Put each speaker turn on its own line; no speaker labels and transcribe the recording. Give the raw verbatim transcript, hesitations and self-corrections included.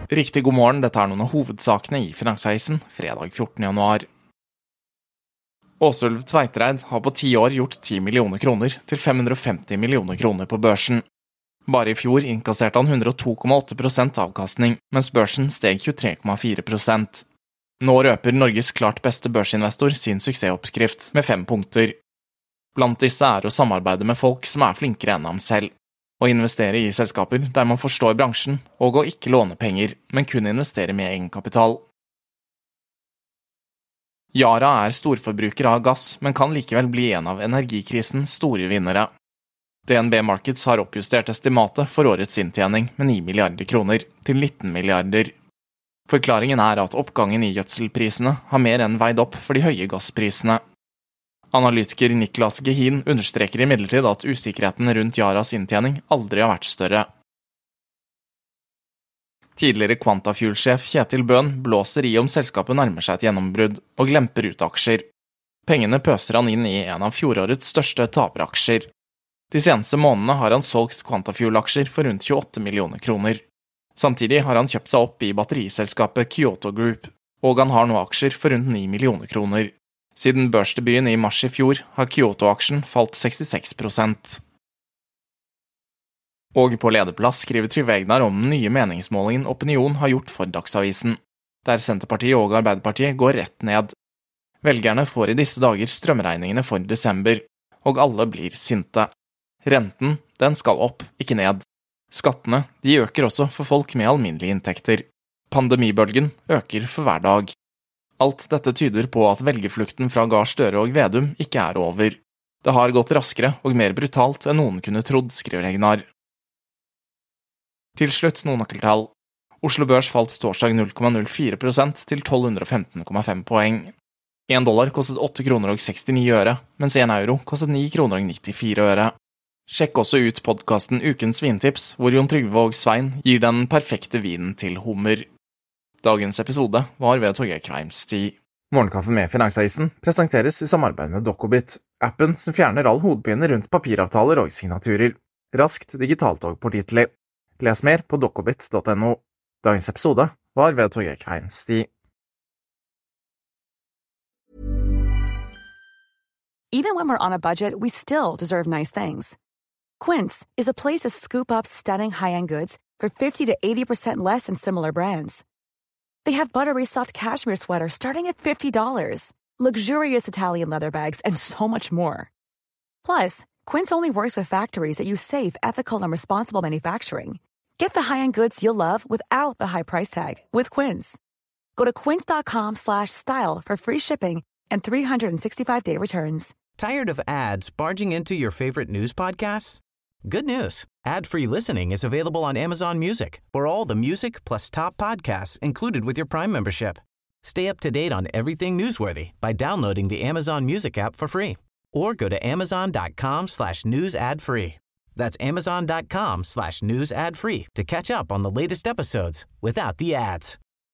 Riktig god morgen, dette er noen av hovedsakene i Finansavisen, fredag fjortende januar. Åsulv Tveitereid har på ti år gjort ti millioner kroner til fem hundre og femti millioner kroner på børsen. Bare i fjor innkasserte han hundre og to komma åtte prosent avkastning, mens børsen steg tjuetre komma fire prosent. Nå røper Norges klart beste børsinvestor sin suksessoppskrift med fem punkter. Blant disse er å samarbeide med folk som er flinkere enn ham selv, å investere i selskaper der man forstår bransjen, og å ikke låne penger, men kun investere med egenkapital. Yara er storforbruker av gass, men kan likevel bli en av energikrisens store vinnere. D N B Markets har oppjustert estimatet for årets inntjening med ni milliarder kroner til nitten milliarder. Forklaringen er at oppgangen i gjødselprisene har mer enn veid opp for de høye gassprisene. Analytiker Niklas Gehin understreker imidlertid at usikkerheten rundt Yaras inntjening aldri har vært større. Tidligere Quantafuel-sjef Kjetil Bøhn blåser i om selskapet nærmer seg et gjennombrudd og glemper ut aksjer. Pengene pøser han inn i en av fjorårets største taperaksjer. De seneste månedene har han solgt Quantafuel-aksjer for rundt tjueåtte millioner kroner. Samtidig har han kjøpt seg opp i batteriselskapet Kyoto Group, og han har nå aksjer for rundt ni millioner kroner. Siden børsdebuten i mars i fjor har Kyoto-aksjen falt sekstiseks prosent. Og på lederplass skriver Trygve Egnar om den nye meningsmålingen Opinion har gjort for Dagsavisen, der Senterpartiet og Arbeiderpartiet går rett ned. Velgerne får i disse dager strømregningene for desember, og alle blir sinte. Renten, den skal opp, ikke ned. Skattene, de øker også for folk med alminnelige inntekter. Pandemibølgen øker for hver dag. Alt dette tyder på at velgerflukten fra Gahr Støre og Vedum ikke er over. Det har gått raskere og mer brutalt enn noen kunne trodd, skriver Egnar. Til slutt noen nøkkeltall. Oslo Børs falt torsdag null komma null fire prosent til tolv hundre og femten komma fem poeng. En dollar kostet åtte kroner og sekstini øre, mens en euro kostet ni kroner og nittifire øre. Sjekk også ut podcasten Ukens vintips, hvor Jon Trygve og Svein gir den perfekte vinen til hummer. Dagens episode var ved Torgeir Kveimstid. Morgenkaffe med Finansavisen presenteres i samarbeid med Dokobit, appen som fjerner all hodepine rundt papiravtaler og signaturer. Raskt, digitalt og pålitelig. Les mer på dokobit punktum no. Dagens episode var ved Torgeir Kveimstid.
Even when we're on a budget, we still deserve nice things. Quince is a place to scoop up stunning high-end goods for fifty to eighty percent less than similar brands. They have buttery soft cashmere sweaters starting at fifty dollars, luxurious Italian leather bags, and so much more. Plus, Quince only works with factories that use safe, ethical, and responsible manufacturing. Get the high-end goods you'll love without the high price tag with Quince. Go to quince.com slash style for free shipping and three sixty-five day returns.
Tired of ads barging into your favorite news podcasts? Good news. Ad-free listening is available on Amazon Music for all the music plus top podcasts included with your Prime membership. Stay up to date on everything newsworthy by downloading the Amazon Music app for free or go to amazon.com slash news ad free. That's amazon.com slash news ad free to catch up on the latest episodes without the ads.